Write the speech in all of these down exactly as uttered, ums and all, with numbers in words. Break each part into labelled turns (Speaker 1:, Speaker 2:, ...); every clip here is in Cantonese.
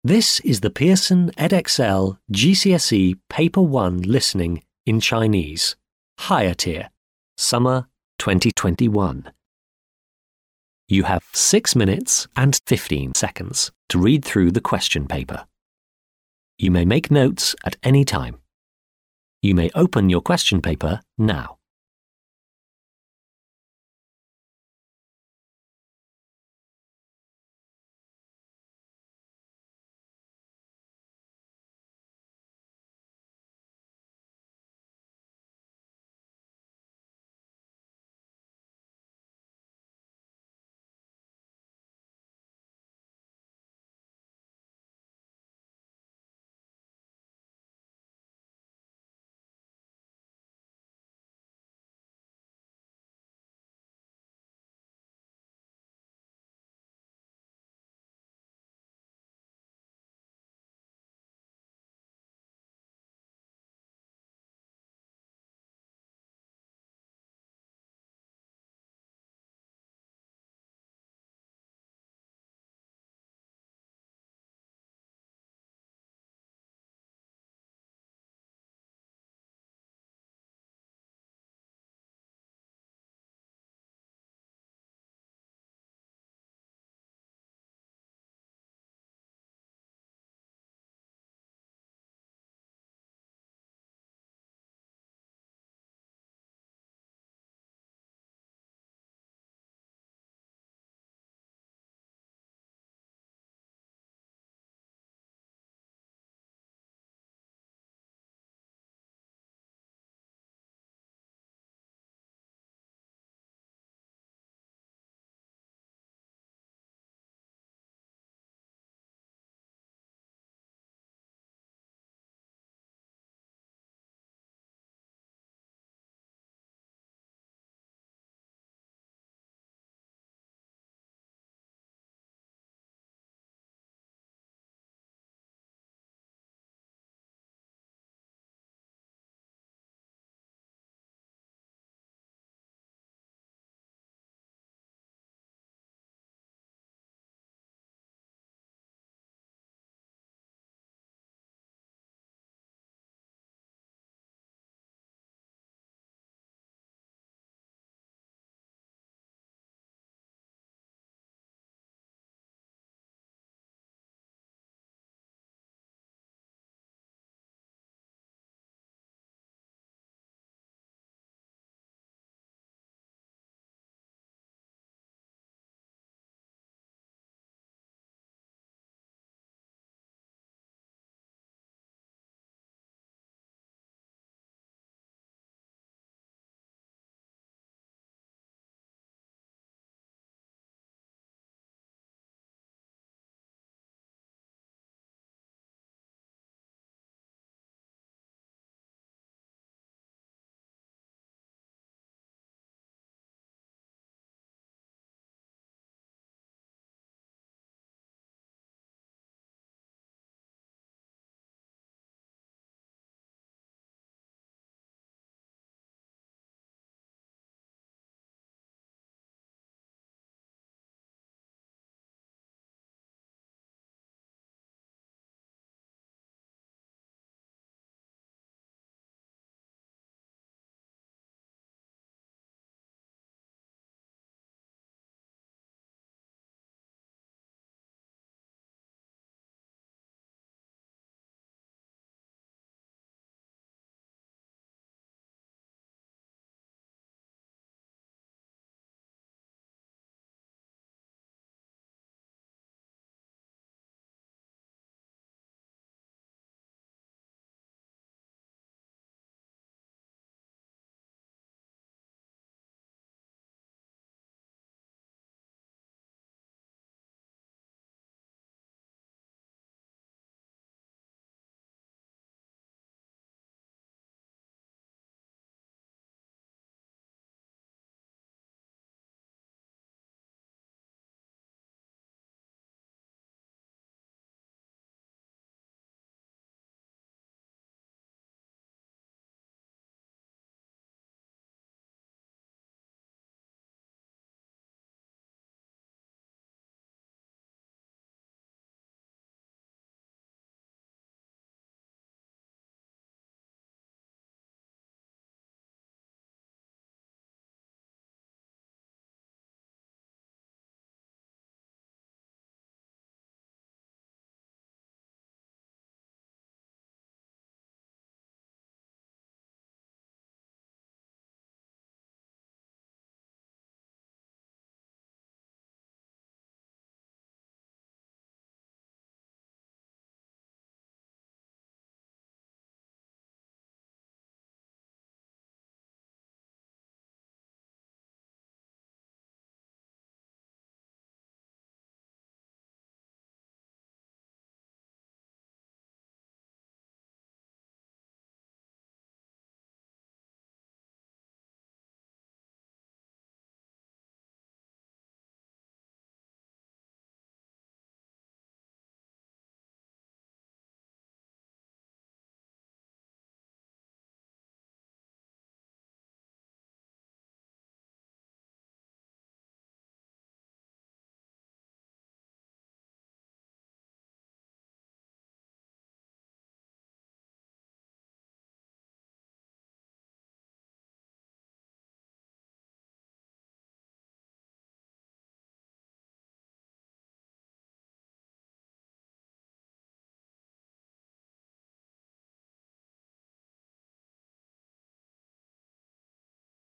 Speaker 1: This is the Pearson Edexcel G C S E Paper one Listening in Chinese, Higher Tier, Summer twenty twenty-one. You have six minutes and fifteen seconds to read through the question paper. You may make notes at any time. You may open your question paper now.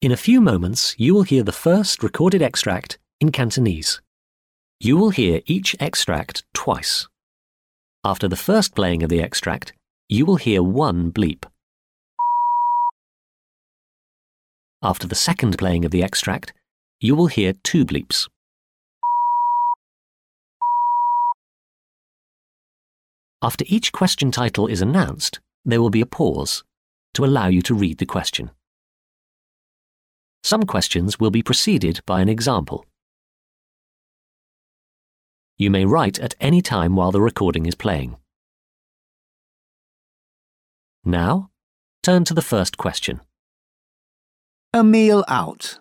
Speaker 1: In a few moments, you will hear the first recorded extract in Cantonese. You will hear each extract twice. After the first playing of the extract, you will hear one bleep. After the second playing of the extract, you will hear two bleeps. After each question title is announced, there will be a pause to allow you to read the question. Some questions will be preceded by an example. You may write at any time while the recording is playing. Now, turn to the first question.
Speaker 2: A meal out.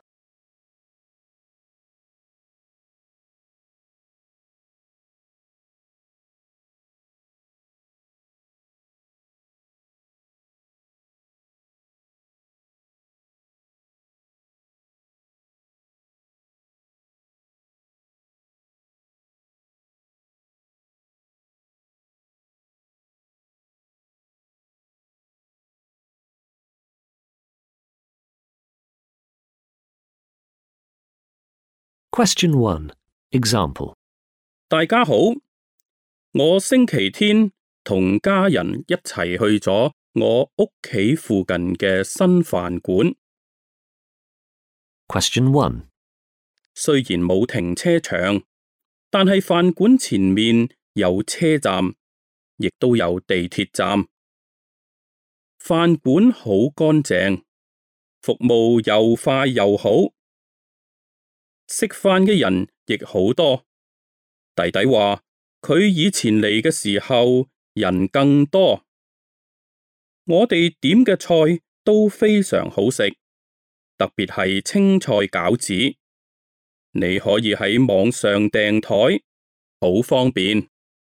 Speaker 1: Question one. Example.
Speaker 3: 大家好，我星期天同家人一齊去咗我屋企附近嘅新飯館。
Speaker 1: Question one.
Speaker 3: 雖然冇停車場，但係飯館前面有車站，亦都有地鐵站。飯館好乾淨，服務又快又好。食飯嘅人亦好多。弟弟話佢以前嚟嘅時候人更多。我哋點嘅菜都非常好食，特別係青菜餃子。你可以喺網上訂枱，好方便。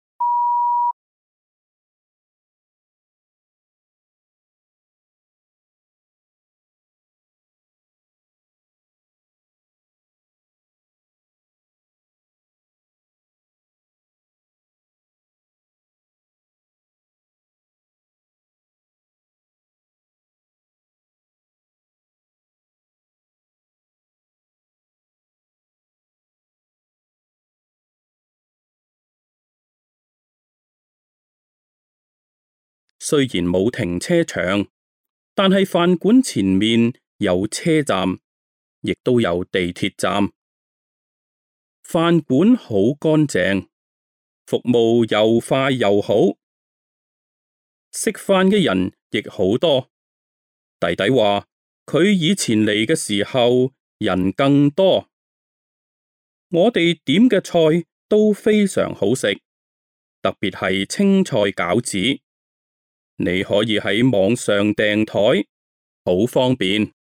Speaker 3: 雖然冇停車場，但係飯館前面有車站，亦都有地鐵站。飯館好乾淨，服務又快又好。食飯嘅人亦好多。弟弟話佢以前嚟嘅時候人更多。我哋點嘅菜都非常好食，特別係青菜餃子。你可以喺網上訂枱，好方便。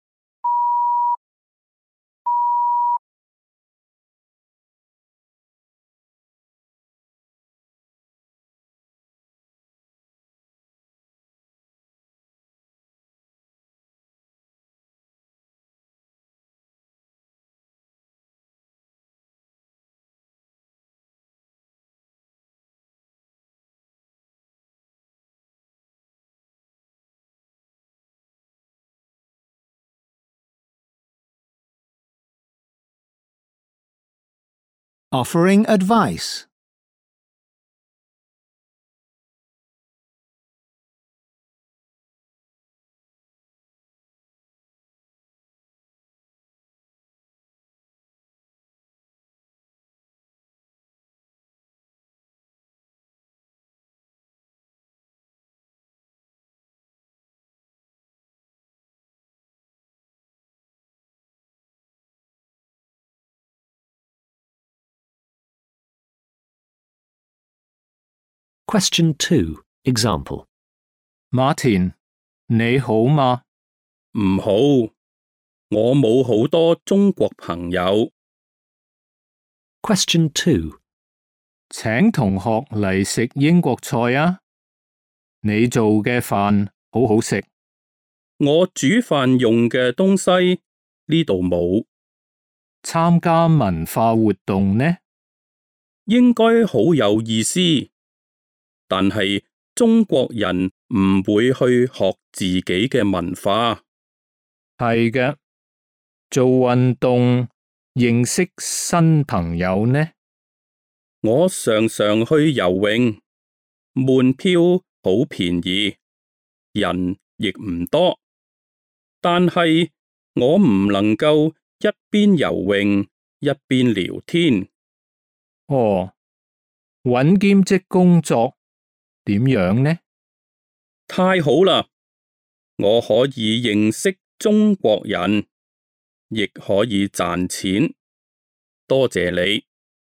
Speaker 2: Offering advice.
Speaker 1: Question two. Example.
Speaker 4: Martin, 你好嗎？
Speaker 3: 唔好，我冇好多中國朋友。
Speaker 1: Question two.
Speaker 4: 請同學嚟食英國菜啊！你做嘅飯好好食。
Speaker 3: 我煮飯用嘅東西呢度冇。
Speaker 4: 參加文化活動呢？
Speaker 3: 應該好有意思，但係中國人唔會去學自己嘅文化。
Speaker 4: 係嘅。 做運動認識新朋友呢？
Speaker 3: 我常常去游泳，門票好便宜，人亦唔多，但係我唔能夠一邊游泳一邊聊天。
Speaker 4: 哦，搵兼職工作點樣呢？
Speaker 3: 太好啦！我可以認識中國人，亦可以賺錢。多謝你。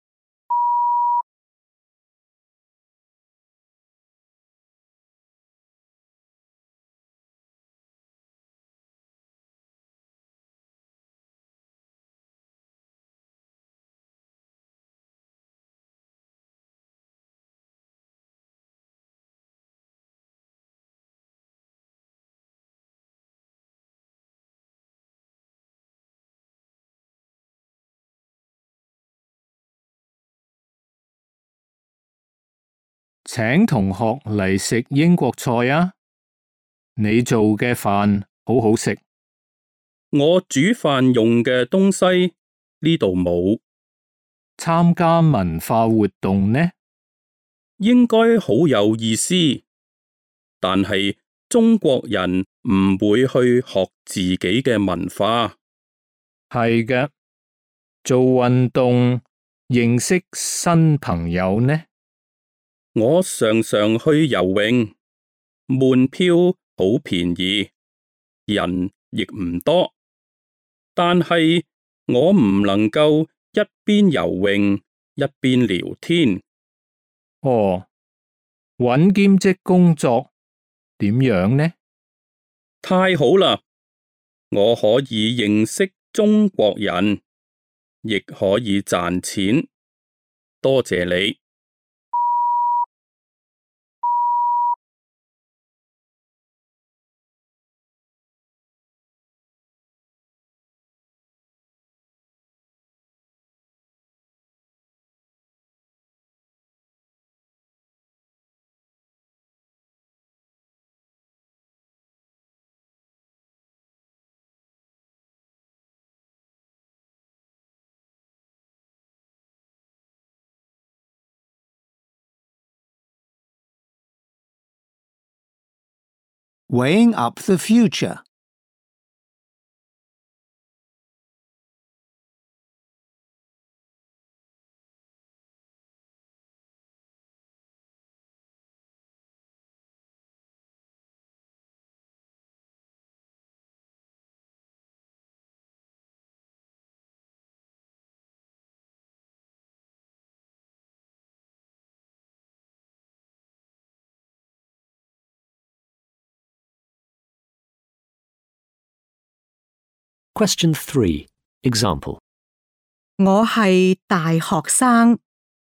Speaker 4: 請同學嚟食英國菜啊！你做嘅飯好好食。
Speaker 3: 我煮飯用嘅東西呢度冇。
Speaker 4: 參加文化活動呢？
Speaker 3: 應該好有意思，但係中國人唔會去學自己嘅文化。
Speaker 4: 係嘅，做運動認識新朋友呢？
Speaker 3: 我常常去游泳，門票好便宜，人亦唔多，但係我唔能夠一邊游泳一邊聊天。
Speaker 4: 哦，搵兼職工作點樣呢？
Speaker 3: 太好啦！我可以認識中國人，亦可以賺錢。多謝你。
Speaker 2: Weighing up the future.
Speaker 1: Question three. Example.
Speaker 5: 我係大學生，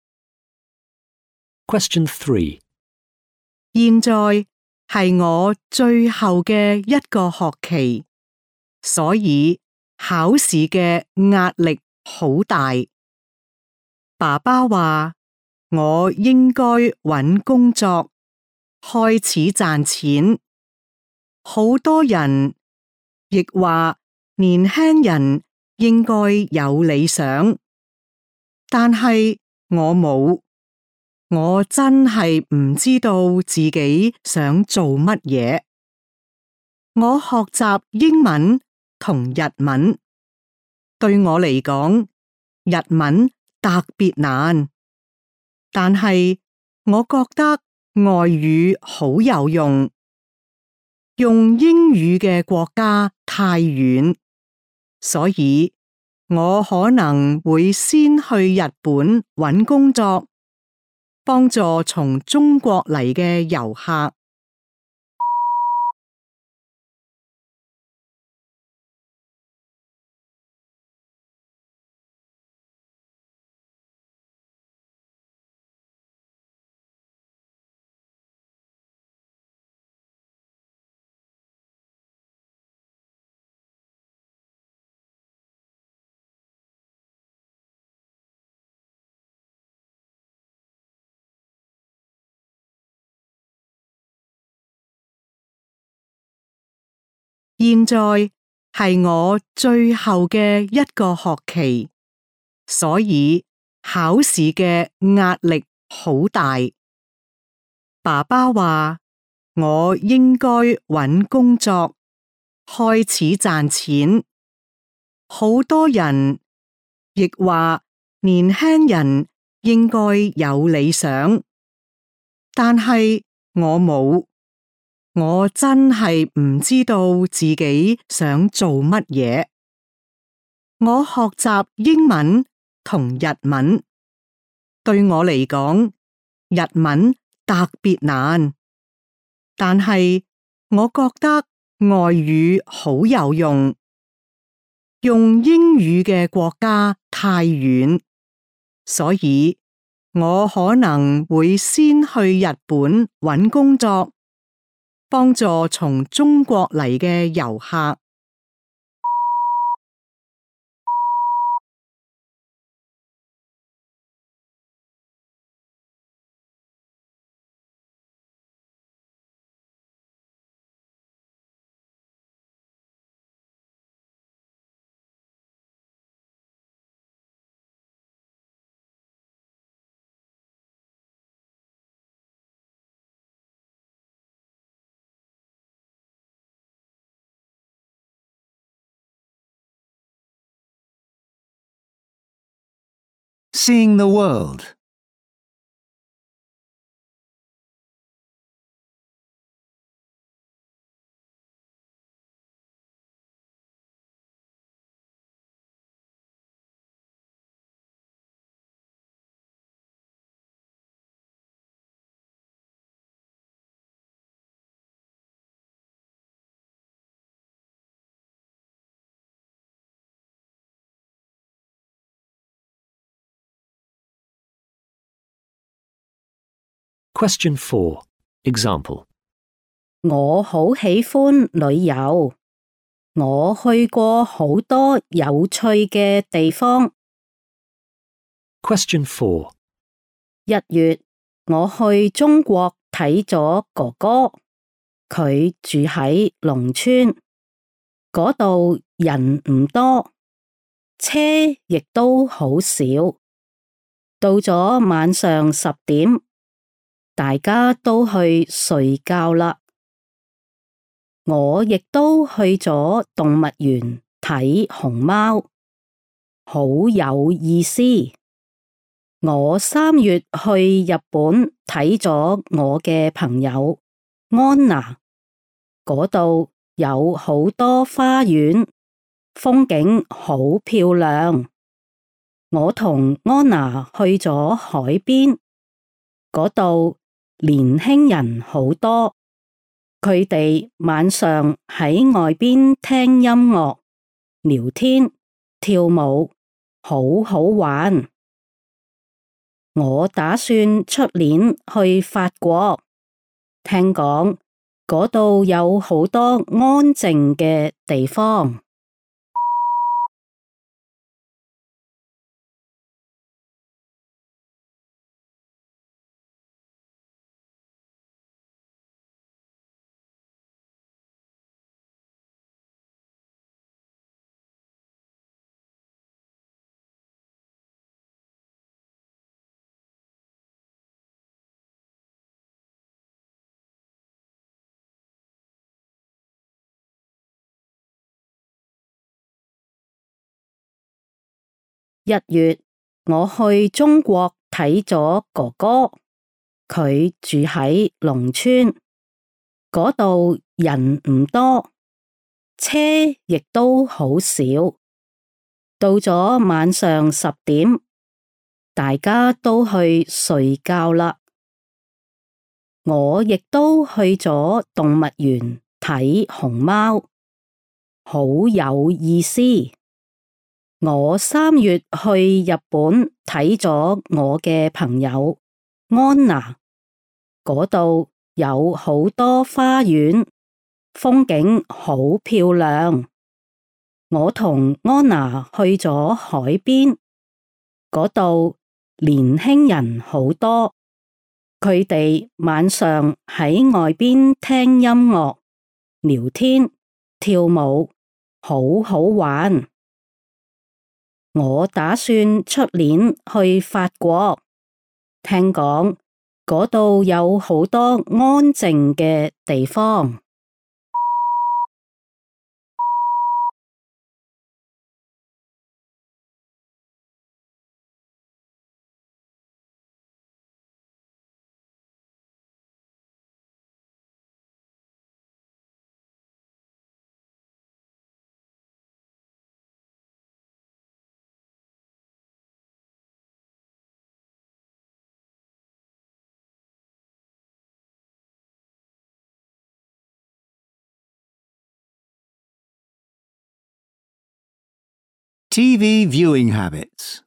Speaker 1: Question three.
Speaker 5: 現在係我最後嘅一個學期，所以考試嘅壓力好大。爸爸話我應該搵工作，開始賺錢。好多人亦話年輕人應該有理想，但係我冇。我真係唔知道自己想做乜嘢。我學習英文同日文，對我嚟講，日文特別難，但係我覺得外語好有用。用英語嘅國家太遠，所以我可能會先去日本搵工作，幫助從中國嚟嘅遊客。現在係我最後嘅一個學期，所以考試嘅壓力好大。爸爸話我應該搵工作，開始賺錢。好多人亦話年輕人應該有理想，但係我冇。我真係唔知道自己想做乜嘢。我學習英文同日文，對我嚟講，日文特別難，但係我覺得外語好有用。用英語嘅國家太遠，所以我可能會先去日本搵工作，幫助從中國嚟嘅遊客。
Speaker 2: Seeing the world.
Speaker 1: Question four. Example.
Speaker 6: 我好喜歡旅遊，我去過好多有趣嘅地方。
Speaker 1: Question four.
Speaker 6: 一月，我去中國睇咗哥哥，佢住喺農村，嗰度人唔多，車亦都好少。到咗晚上十點，大家都去睡覺啦。我亦都去咗動物園睇熊貓，好有意思。我三月去日本睇咗我嘅朋友安娜，嗰度有好多花園，風景好漂亮。我同安娜去咗海邊，嗰度年輕人好多，佢哋晚上喺外邊聽音樂、聊天、跳舞，好好玩。我打算出年去法國，聽講嗰度有好多安靜嘅地方。一月，我去中國睇咗哥哥，佢住喺農村，嗰度人唔多，車亦都好少。到咗晚上十點，大家都去睡覺啦。我亦都去咗動物園睇熊貓，好有意思。我三月去日本睇咗我嘅朋友安娜，嗰度有好多花園，風景好漂亮。我同安娜去咗海邊，嗰度年輕人好多，佢哋晚上喺外邊聽音樂、聊天、跳舞， 好好玩。我打算出年去法國，聽講嗰度有好多安靜嘅地方。
Speaker 2: T V viewing habits.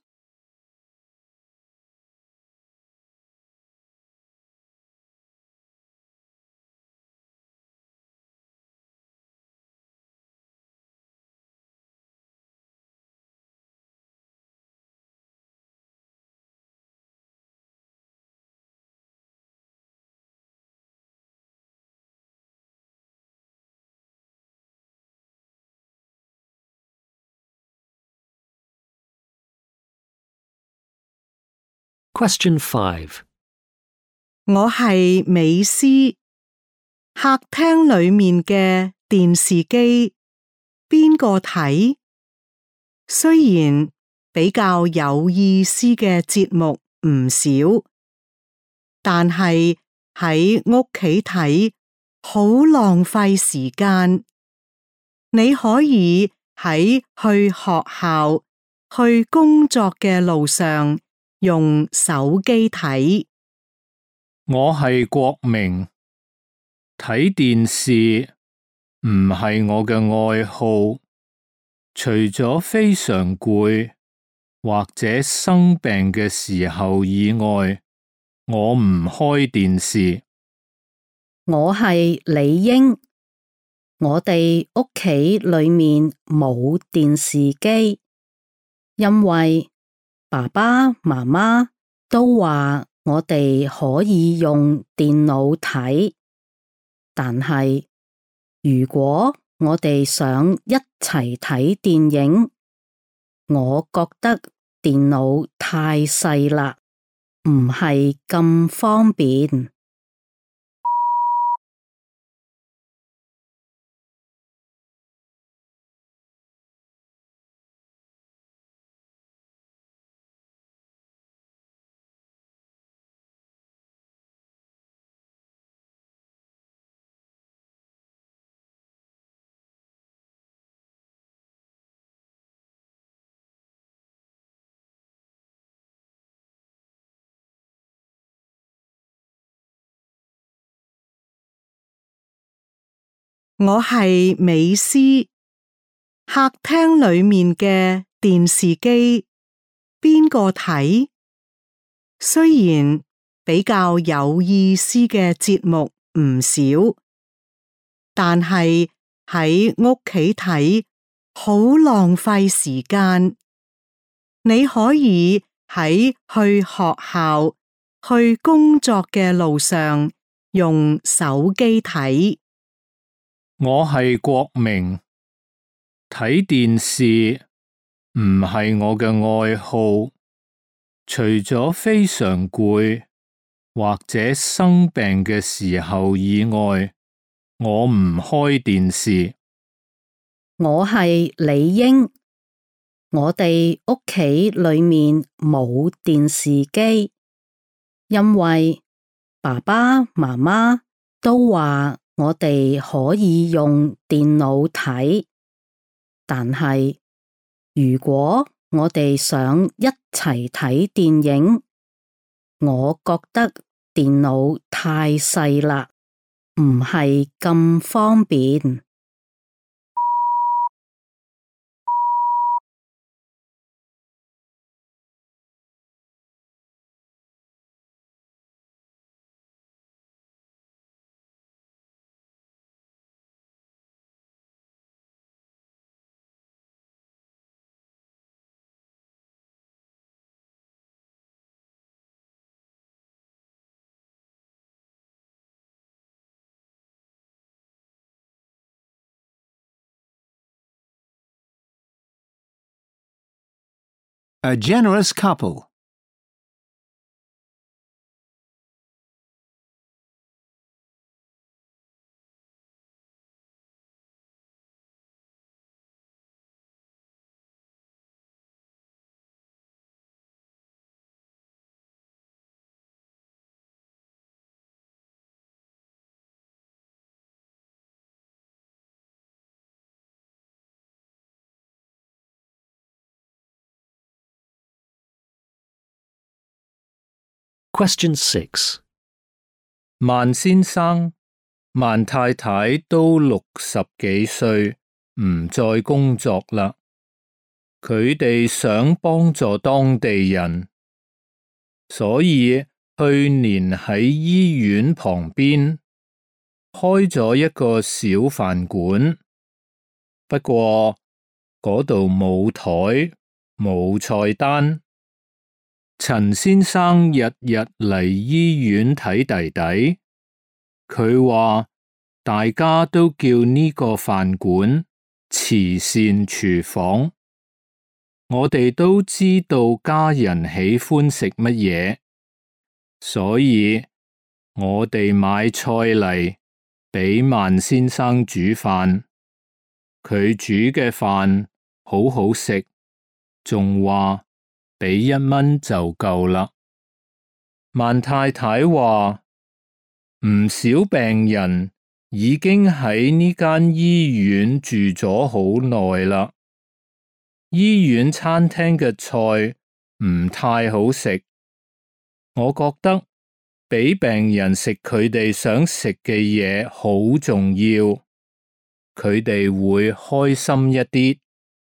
Speaker 1: Question five.
Speaker 5: 我係美斯，客廳裏面嘅電視機邊個睇？雖然比較有意思嘅節目唔少，但係喺屋企睇好浪費時間。你可以喺去學校、去工作嘅路上用手機睇。
Speaker 4: 我係國明，睇電視唔係我嘅愛好，除咗非常攰或者生病嘅時候以外，我唔開電視。
Speaker 6: 我係李英，我哋屋企裏面冇電視機，因為爸爸媽媽都話我哋可以用電腦睇，但係如果我哋想一齊睇電影，我覺得電腦太細啦，唔係咁方便。
Speaker 5: 我係美斯，客廳裏面嘅電視機邊個睇？雖然比較有意思嘅節目唔少，但係喺屋企睇好浪費時間。你可以喺去學校、去工作嘅路上用手機睇。
Speaker 4: 我係國明，睇電視唔係我嘅愛好，除咗非常攰或者生病嘅時候以外，我唔開電視。
Speaker 6: 我係李英，我哋屋企裏面冇電視機，因為爸爸媽媽都話我哋可以用電腦睇，但係如果我哋想一齊睇電影，我覺得電腦太細啦，唔係咁方便。
Speaker 2: A generous couple.
Speaker 1: Question six.
Speaker 4: 萬先生、萬太太都六十幾歲，唔再工作啦。佢哋想幫助當地人，所以去年喺醫院旁邊開咗一個小飯館。不過嗰度冇枱，冇菜單。陳先生日日嚟醫院睇弟弟，佢話大家都叫呢個飯館慈善廚房。我哋都知道家人喜歡食乜嘢，所以我哋買菜嚟畀萬先生煮飯。佢煮嘅飯好好食，仲話畀一蚊就夠啦。萬太太話唔少病人已經喺呢間醫院住咗好耐啦。醫院餐廳嘅菜唔太好食，我覺得畀病人食佢哋想食嘅嘢好重要，佢哋會開心一啲。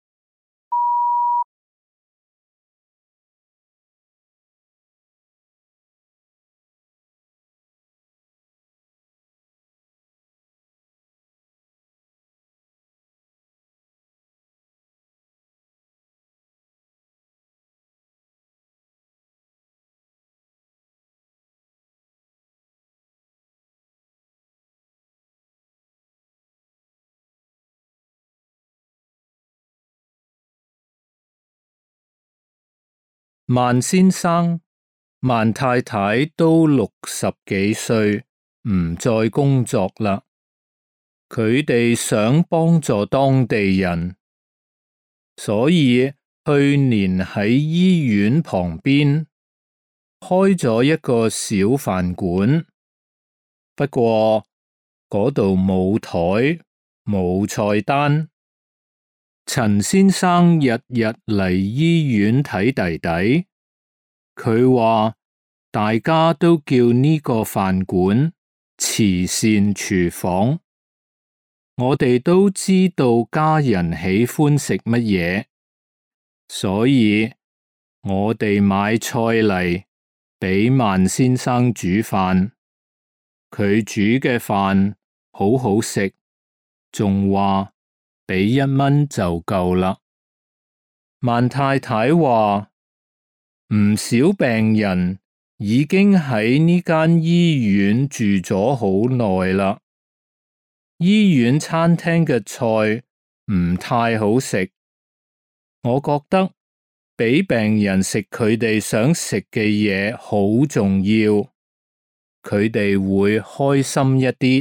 Speaker 4: 萬先生、萬太太都六十幾歲，唔再工作啦。佢哋想幫助當地人，所以去年喺醫院旁邊開咗一個小飯館。不過嗰度冇枱，冇菜單。陳先生日日嚟醫院睇弟弟，佢話大家都叫呢個飯館慈善廚房。我哋都知道家人喜歡食乜嘢，所以我哋買菜嚟畀萬先生煮飯。佢煮嘅飯好好食，仲話畀一蚊就夠啦。萬太太話唔少病人已經喺呢間醫院住咗好耐啦。醫院餐廳嘅菜唔太好食，我覺得畀病人食佢哋想食嘅嘢好重要，佢哋會開心一啲。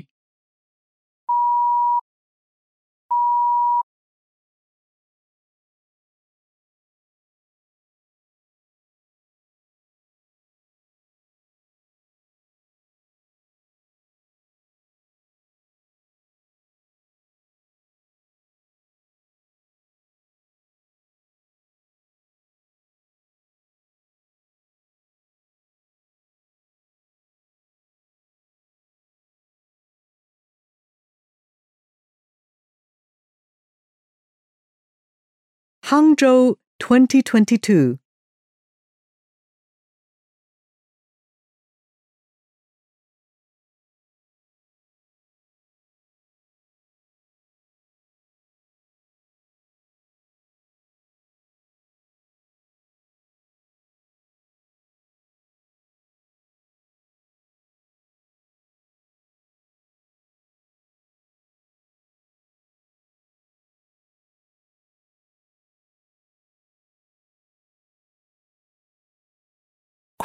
Speaker 5: Hangzhou twenty twenty-two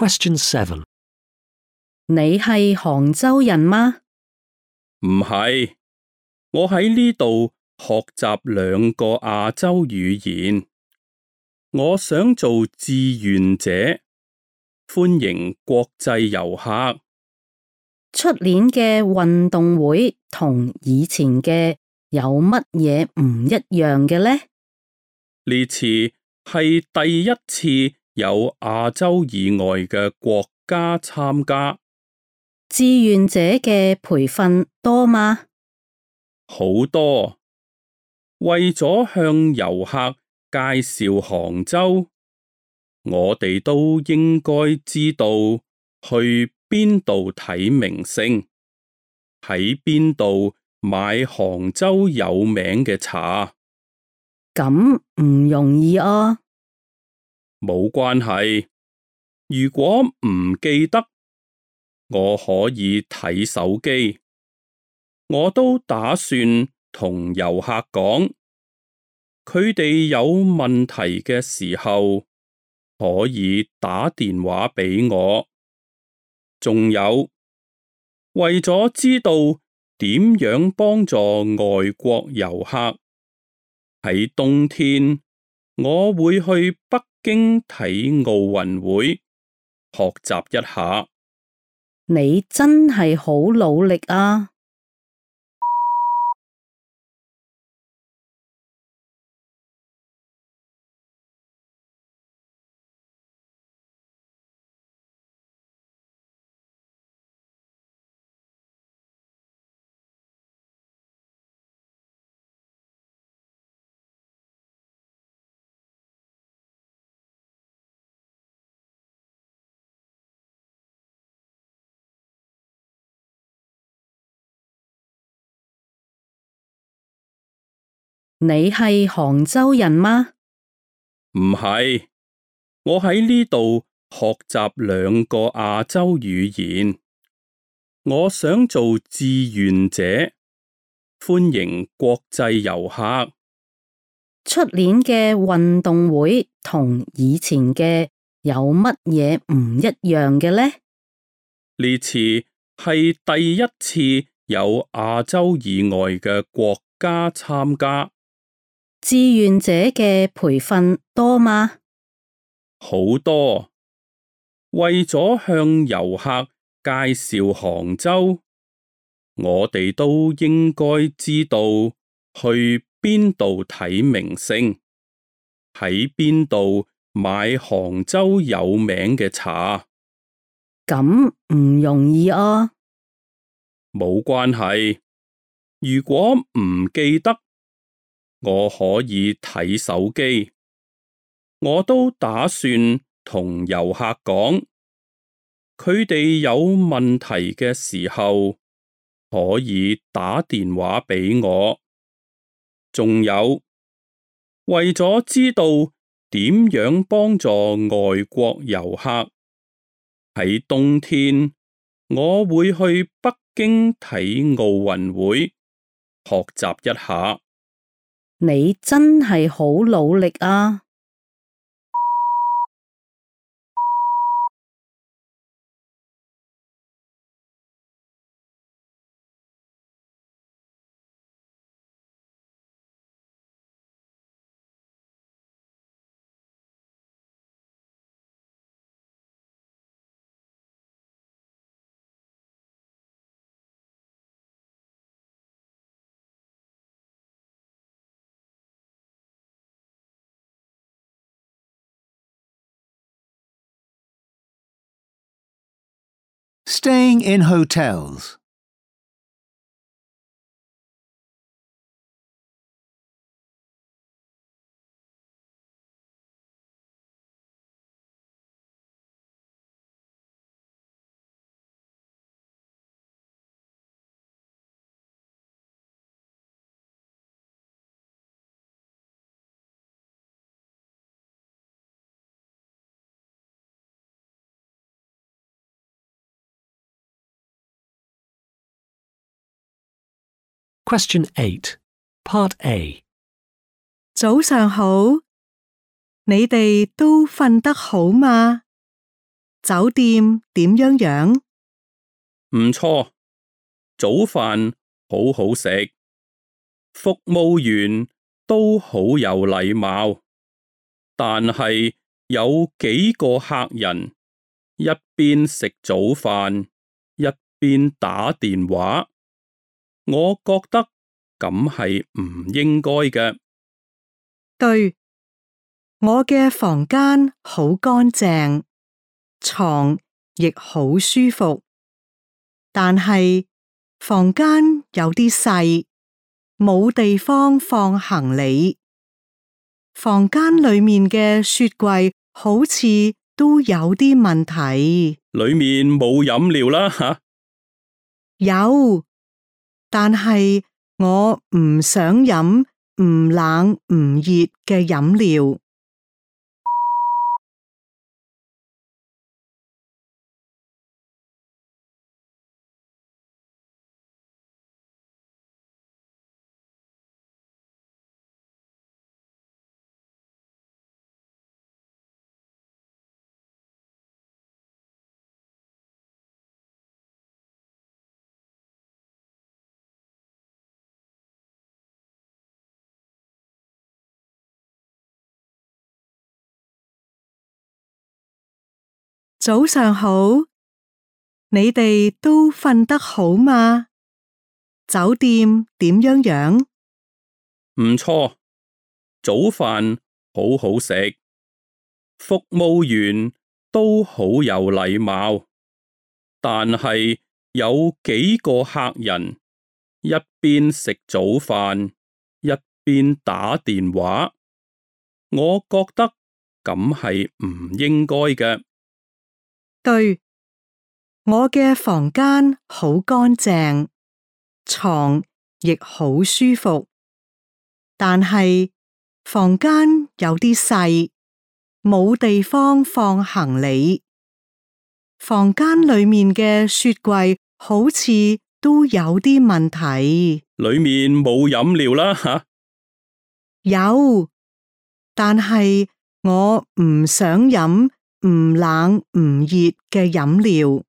Speaker 1: Question seven.
Speaker 6: 你係杭州人嗎？
Speaker 3: 唔係，我喺呢度學習兩個亞洲語言。我想做志願者，歡迎國際遊客。
Speaker 6: 出年嘅運動會同以前嘅有乜嘢唔一樣嘅呢？
Speaker 3: 呢次係第一次有亞洲以外嘅國家參加。
Speaker 6: 志願者嘅培訓多嗎？
Speaker 3: 好多，為咗向遊客介紹杭州，我哋都應該知道去邊度睇名勝，喺邊度買杭州有名嘅茶。
Speaker 6: 咁唔容易啊！
Speaker 3: 冇關係，如果唔記得，我可以睇手機。我都打算同遊客講，佢哋有問題嘅時候，可以打電話俾我。仲有，為咗知道點樣幫助外國遊客，喺冬天我會去北京睇奧運會，學習一下。
Speaker 6: 你真係好努力啊！你係杭州人嗎？
Speaker 3: 唔係，我喺呢度學習兩個亞洲語言。我想做志願者，歡迎國際遊客。
Speaker 6: 出年嘅運動會同以前嘅有乜嘢唔一樣嘅呢？
Speaker 3: 呢次係第一次有亞洲以外嘅國家參加。
Speaker 6: 志願者嘅培訓多嗎？
Speaker 3: 好多，為咗向遊客介紹杭州，我哋都應該知道去邊度睇名勝，喺邊度買杭州有名嘅茶。
Speaker 6: 咁唔容易啊！
Speaker 3: 冇關係，如果唔記得，我可以睇手機。我都打算同遊客講，佢哋有問題嘅時候，可以打電話俾我。仲有，為咗知道點樣幫助外國遊客，喺冬天我會去北京睇奧運會，學習一下。
Speaker 6: 你真係好努力啊
Speaker 2: Staying in hotels.
Speaker 1: Question eight. Part A.
Speaker 5: 早上好，你哋都瞓得好嗎？ 酒店點樣樣？
Speaker 3: 唔錯，早飯好好食，服務員都好有禮貌，但係有幾個客人一邊食早飯一邊打電話，我覺得咁係唔應該嘅。
Speaker 5: 對，我嘅房間好乾淨，床亦好舒服，但係房間有啲細，冇地方放行李。房間裏面嘅雪櫃好似都有啲問題。
Speaker 3: 裏面冇飲料啦吓？
Speaker 5: 有，但係我唔想飲唔冷唔熱嘅飲料。早上好，你哋都瞓得好嗎？酒店點樣樣？
Speaker 3: 唔錯，早飯好好食，服務員都好有禮貌，但係有幾個客人一邊食早飯一邊打電話，我覺得咁係唔應該嘅。
Speaker 5: 對，我嘅房間好乾淨，床亦好舒服，但係房間有啲細，冇地方放行李。房間裏面嘅雪櫃好似都有啲問題。
Speaker 3: 裏面冇飲料啦吓？
Speaker 5: 有，但係我唔想飲唔冷唔熱嘅飲料。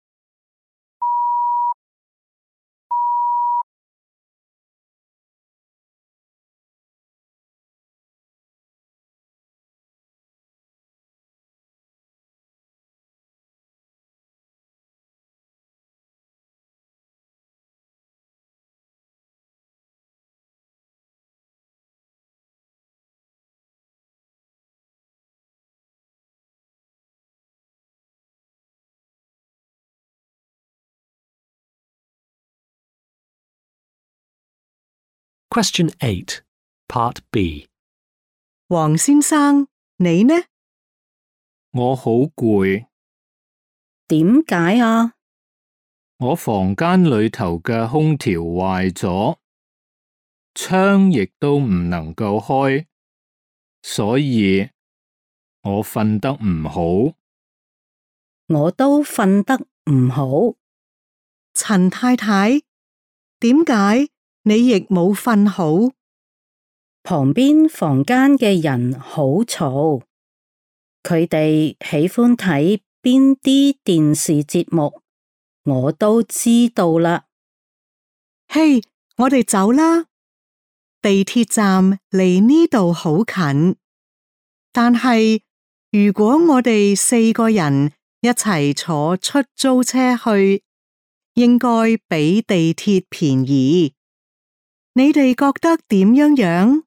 Speaker 1: Question eight, Part B.
Speaker 5: 黃先生，你呢？
Speaker 4: 我好攰，
Speaker 6: 點解啊？
Speaker 4: 我房間裏頭嘅空調壞咗，窗亦都唔能夠開，所以我瞓得唔好。
Speaker 6: 我都瞓得唔好。
Speaker 5: 陳太太，點解你亦冇瞓好？
Speaker 6: 旁邊房間嘅人好嘈，佢哋喜歡睇邊啲電視節目，我都知道啦。
Speaker 5: 嘿，我哋走啦。地鐵站離呢度好近，但係如果我哋四個人一齊坐出租車去，應該比地鐵便宜。你哋覺得點樣樣？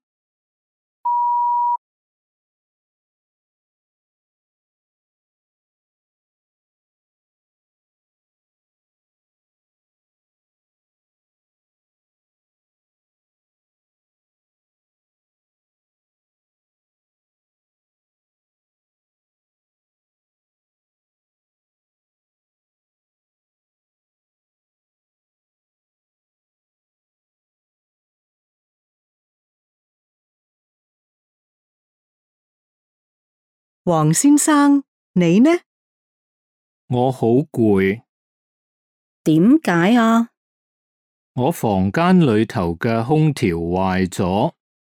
Speaker 5: 黃先生，你呢？
Speaker 4: 我好攰，
Speaker 6: 點解啊？
Speaker 4: 我房間裏頭嘅空調壞咗，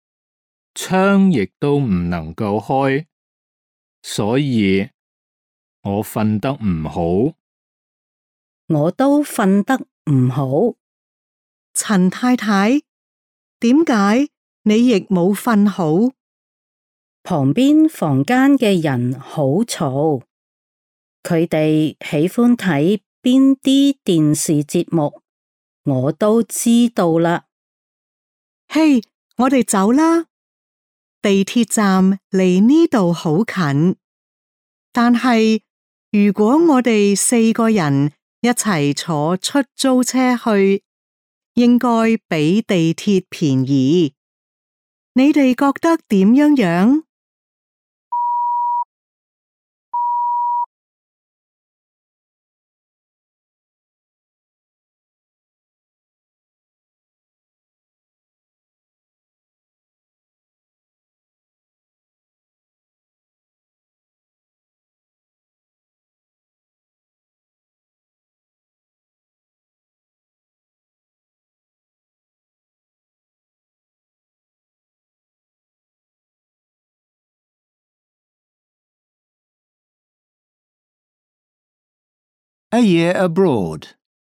Speaker 4: 窗亦都唔能夠開，所以我瞓得唔好。
Speaker 6: 我都瞓得唔好。
Speaker 5: 陳太太，點解你亦冇瞓好？
Speaker 6: 旁邊房間嘅人好嘈，佢哋喜歡睇邊啲電視節目，我都知道啦。
Speaker 5: 嘿，我哋走啦。地鐵站離呢度好近，但係如果我哋四個人一齊坐出租車去，應該比地鐵便宜。你哋覺得點樣樣
Speaker 2: A year abroad.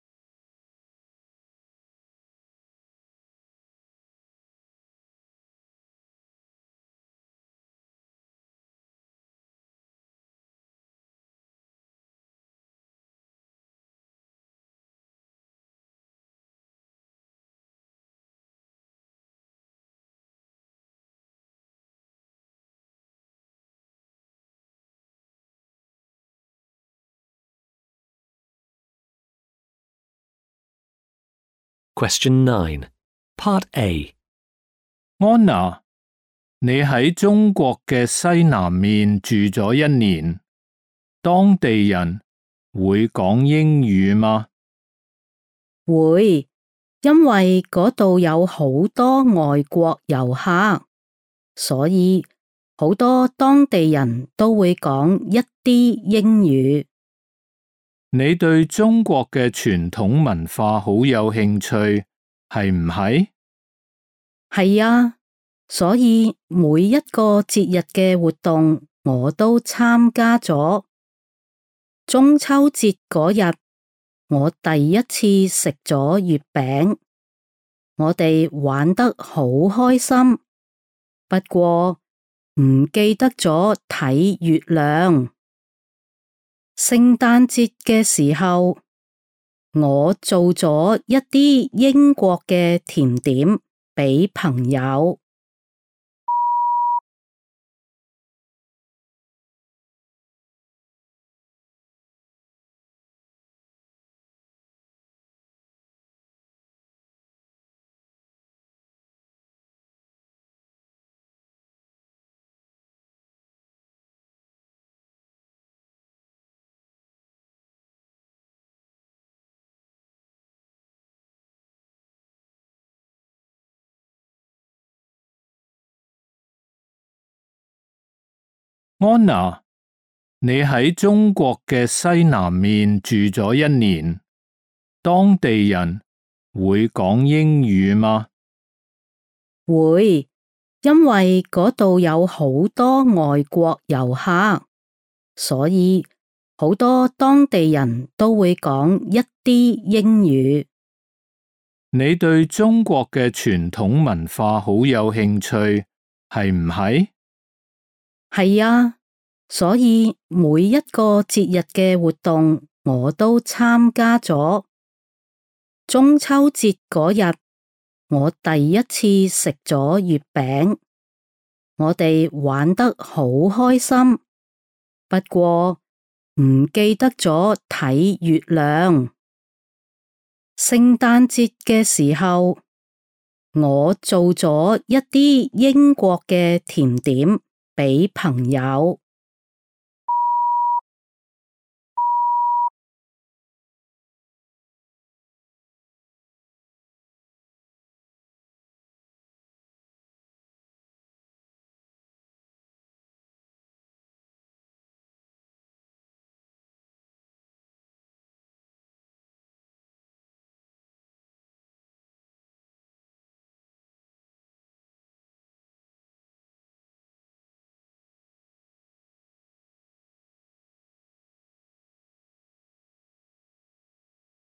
Speaker 1: Question nine, Part A.
Speaker 4: 安娜，你喺中國嘅西南面住咗一年，當地人會講英語嗎？
Speaker 6: 會，因為嗰度有好多外國遊客，所以好多當地人都會講一啲英語。
Speaker 4: 你對中國嘅傳統文化好有興趣，係唔係？
Speaker 6: 係啊，所以每一個節日嘅活動我都參加咗。中秋節嗰日，我第一次食咗月餅，我哋玩得好開心，不過唔記得咗睇月亮。聖誕節嘅時候，我做咗一啲英國嘅甜點俾朋友。
Speaker 4: 安娜，你喺中國嘅西南面住咗一年，當地人會講英語嗎？
Speaker 6: 會，因為嗰度有好多外國遊客，所以好多當地人都會講一啲英語。
Speaker 4: 你對中國嘅傳統文化好有興趣，係唔係？
Speaker 6: 係啊，所以每一個節日嘅活動我都參加咗。中秋節嗰日，我第一次食咗月餅，我哋玩得好開心，不過唔記得咗睇月亮。聖誕節嘅時候，我做咗一啲英國嘅甜點俾朋友。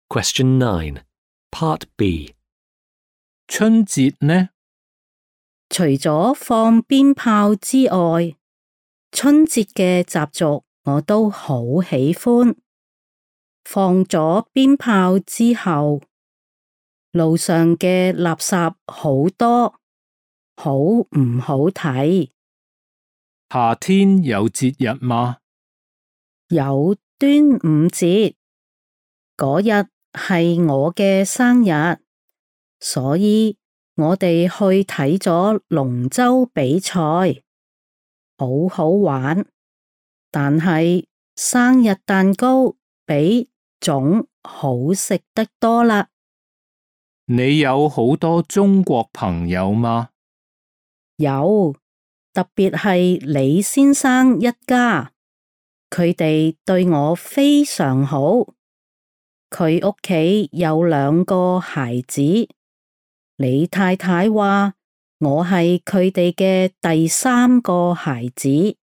Speaker 1: Question nine, Part B.
Speaker 4: 春節呢？
Speaker 6: 除咗放鞭炮之外，春節嘅習俗我都好喜歡。放咗鞭炮之後，路上嘅垃圾好多，好唔好睇？
Speaker 4: 夏天有節日嗎？
Speaker 6: 有端午節，嗰日係我嘅生日，所以我哋去睇咗龍舟比賽，好好玩。但係生日蛋糕比粽好食得多啦。
Speaker 4: 你有好多中國朋友嗎？
Speaker 6: 有，特別係李先生一家，佢哋對我非常好。佢屋企有兩個孩子，李太太話我係佢哋嘅第三個孩子。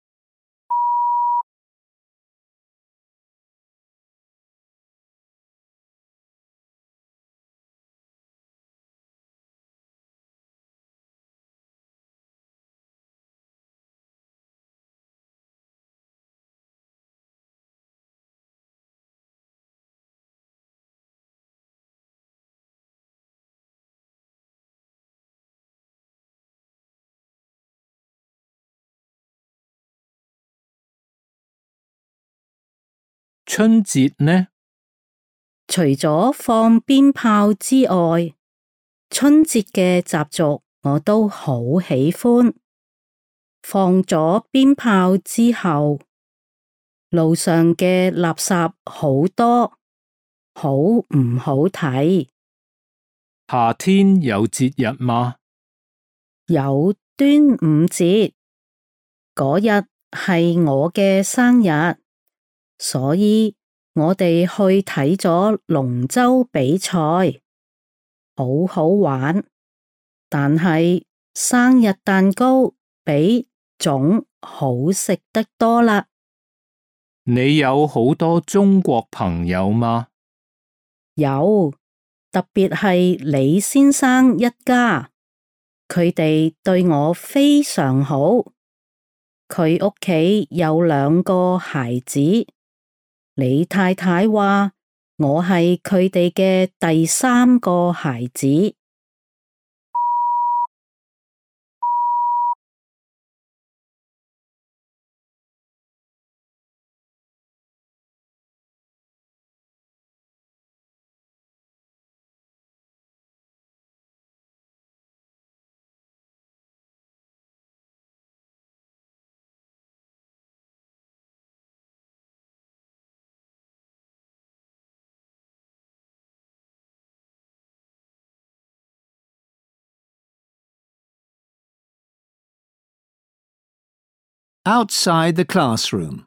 Speaker 4: 春節呢？
Speaker 6: 除咗放鞭炮之外，春節嘅習俗我都好喜歡。放咗鞭炮之後，路上嘅垃圾好多，好唔好睇？
Speaker 4: 夏天有節日嗎？
Speaker 6: 有端午節，嗰日係我嘅生日，所以我哋去睇咗龍舟比賽，好好玩。但係生日蛋糕比粽好食得多啦。
Speaker 4: 你有好多中國朋友嗎？
Speaker 6: 有，特別係李先生一家，佢哋對我非常好。佢屋企有兩個孩子，李太太話我係佢哋嘅第三個孩子。
Speaker 2: Outside the classroom.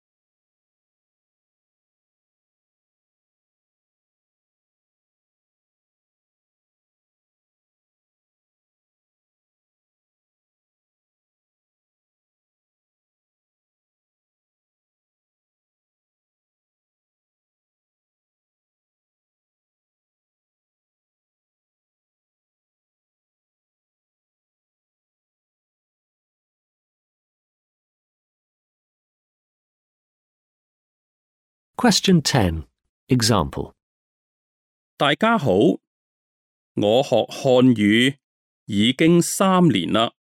Speaker 1: Question ten, Example.
Speaker 3: 大家好，我學漢語已經三年啦。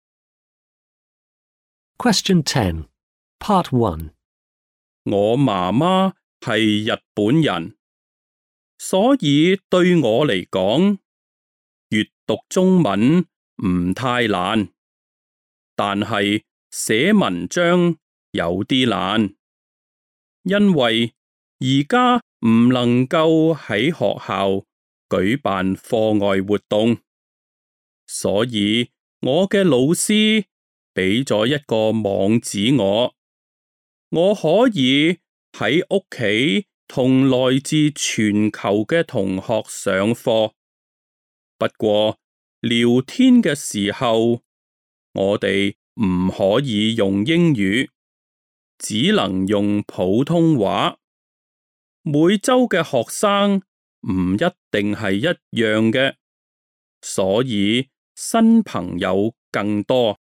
Speaker 1: Question ten, Part one.
Speaker 3: 我媽媽係日本人，所以對我嚟講，閱讀中文唔太難，但係寫文章有啲難，因為而家唔能夠喺學校舉辦課外活動，所以我嘅老師俾咗一個網址我，我可以喺屋企同來自全球嘅同學上課。不過聊天嘅時候，我哋唔可以用英語，只能用普通話。每週嘅學生唔一定係一樣嘅，所以新朋友更多。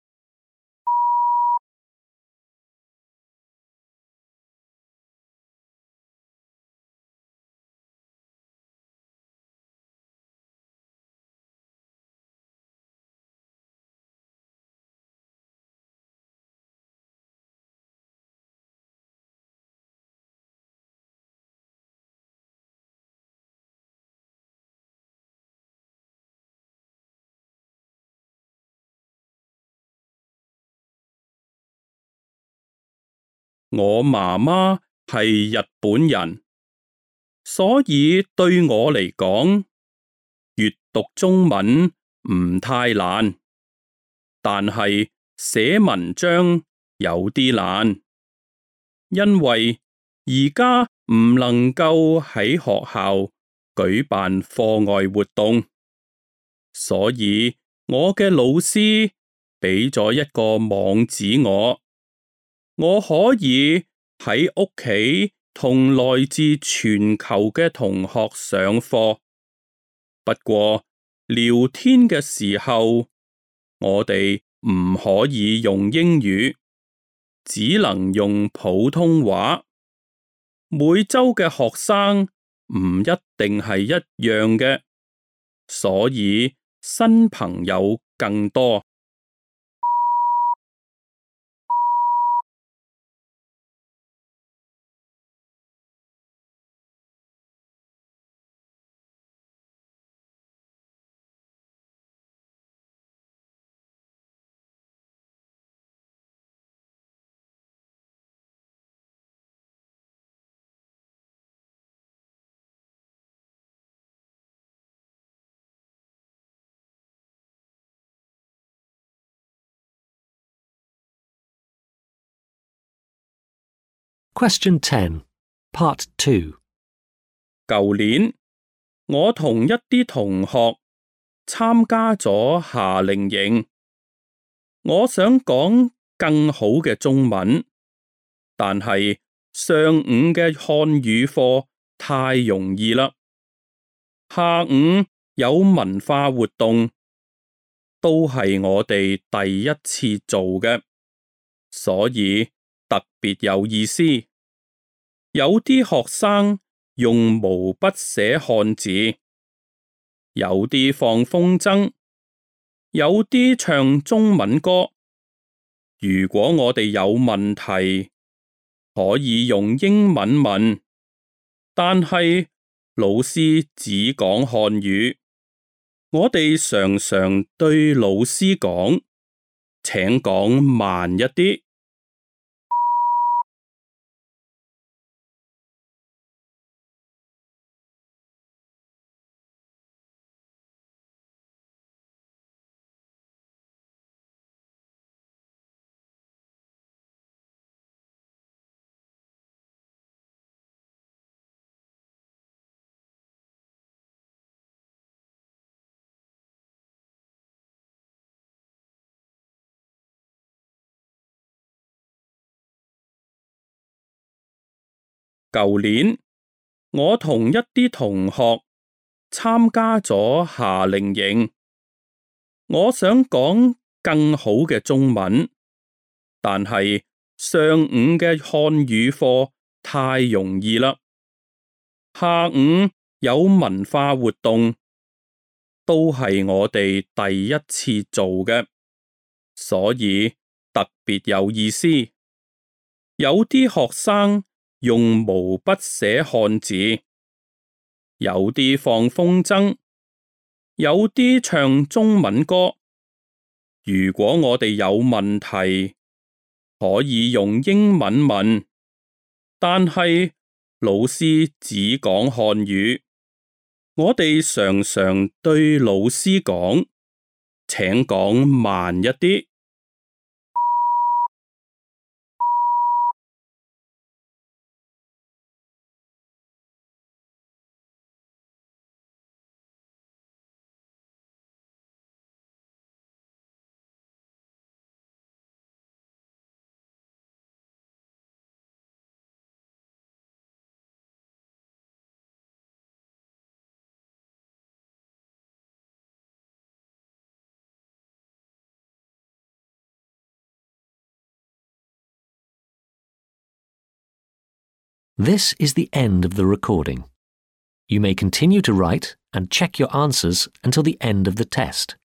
Speaker 3: 我媽媽係日本人，所以對我嚟講，閱讀中文唔太難，但係寫文章有啲難，因為而家唔能夠喺學校舉辦課外活動，所以我嘅老師俾咗一個網址我。我可以喺屋企同來自全球嘅同學上課，不過聊天嘅時候，我哋唔可以用英語，只能用普通話。每周嘅學生唔一定係一樣嘅，所以新朋友更多。
Speaker 1: Question ten, Part two.
Speaker 3: 舊年，我同一啲同學參加咗夏令營。我想講更好嘅中文，但係上午嘅漢語課太容易啦。下午有文化活動，都係我哋第一次做嘅，所以特別有意思。有啲學生用毛筆寫漢字，有啲放風箏，有啲唱中文歌。如果我哋有問題，可以用英文問，但係老師只講漢語。我哋常常對老師講，請講慢一啲。舊年，我同一啲同學參加咗夏令營。我想講更好嘅中文，但係上午嘅漢語課太容易啦。下午有文化活動，都係我哋第一次做嘅，所以特別有意思。有啲學生用毛筆寫漢字，有啲放風箏，有啲唱中文歌。如果我哋有問題，可以用英文問，但係老師只講漢語。我哋常常對老師講，請講慢一啲。
Speaker 1: This is the end of the recording. You may continue to write and check your answers until the end of the test.